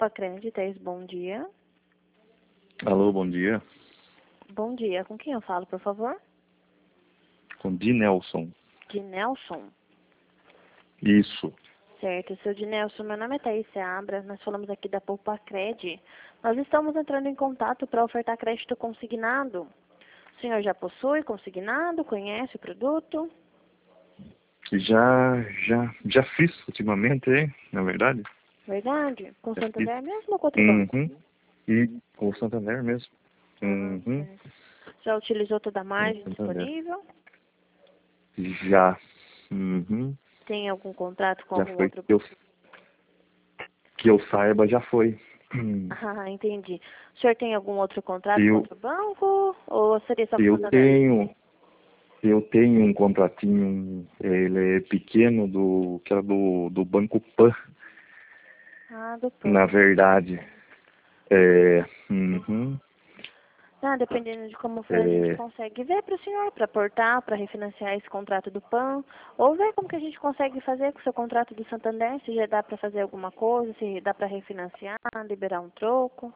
Poupa Créditos, bom dia. Alô, bom dia. Bom dia, com quem eu falo, por favor? Com Dinelson. De Nelson. Isso. Certo, seu Dinelson, meu nome é Thaís Seabra, nós falamos aqui da Poupa Cred. Nós estamos entrando em contato para ofertar crédito consignado. O senhor já possui consignado, conhece o produto? Já fiz ultimamente, hein? Na verdade. Verdade? Com Já fiz. Santander mesmo ou com outro banco? E com o Santander mesmo. Certo. Já utilizou toda a Com o margem Santander. disponível? Já. Tem algum contrato com Já algum foi outro? que eu saiba, já foi. Ah, entendi. O senhor tem algum outro contrato com Eu, outro banco? Ou seria só com o eu Santander? tenho um contratinho, ele é pequeno, que era do Banco Pan, Ah, do na PAN. verdade. É, Ah, dependendo de como for, a gente consegue ver para o senhor, para portar, para refinanciar esse contrato do PAN, ou ver como que a gente consegue fazer com o seu contrato do Santander, se já dá para fazer alguma coisa, se dá para refinanciar, liberar um troco.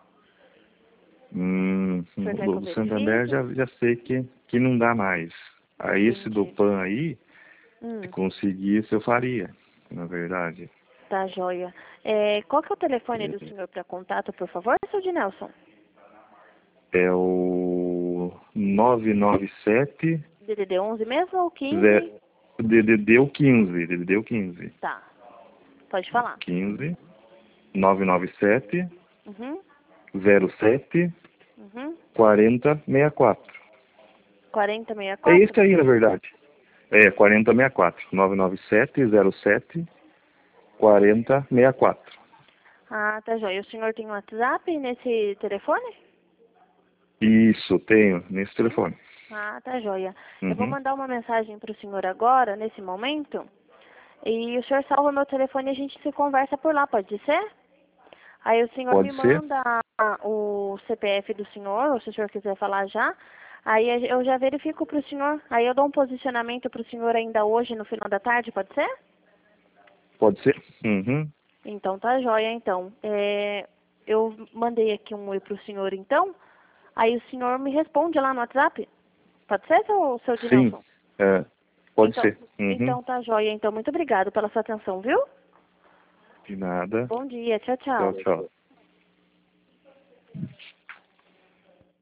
O senhor quer que eu do Santander verifique? já sei que não dá mais. Aí esse do Entendi. PAN aí, se Hum, conseguisse, eu faria, na verdade. tá joia. Qual que é o telefone do É, senhor para contato, por favor, seu de Nelson? é o 997 DDD 11 mesmo ou 15? zé- DDD o 15, DDD o 15. Tá, pode falar. 15 997 Uhum, 07 uhum. 4064. É 4064? esse aí, na verdade. É 4064. 997 07 4064. Ah, tá joia. O senhor tem um WhatsApp nesse telefone? Isso, tenho, nesse Sim. telefone. Ah, tá joia. Eu vou Uhum. mandar uma mensagem para o senhor agora, nesse momento, e o senhor salva meu telefone e a gente se conversa por lá, pode ser? Aí o senhor me Pode ser? manda o CPF do senhor, ou se o senhor quiser falar já, aí eu já verifico para o senhor, aí eu dou um posicionamento para o senhor ainda hoje, no final da tarde, pode ser? Pode ser? Uhum. Então tá joia, então. Eu mandei aqui um oi para o senhor, então, aí o senhor me responde lá no WhatsApp. Pode ser, seu Sim, Dinelson? é, pode Então, ser. Uhum. então tá joia. Então, muito obrigado pela sua atenção, viu? De nada. Bom dia. Tchau, Tchau, tchau. tchau.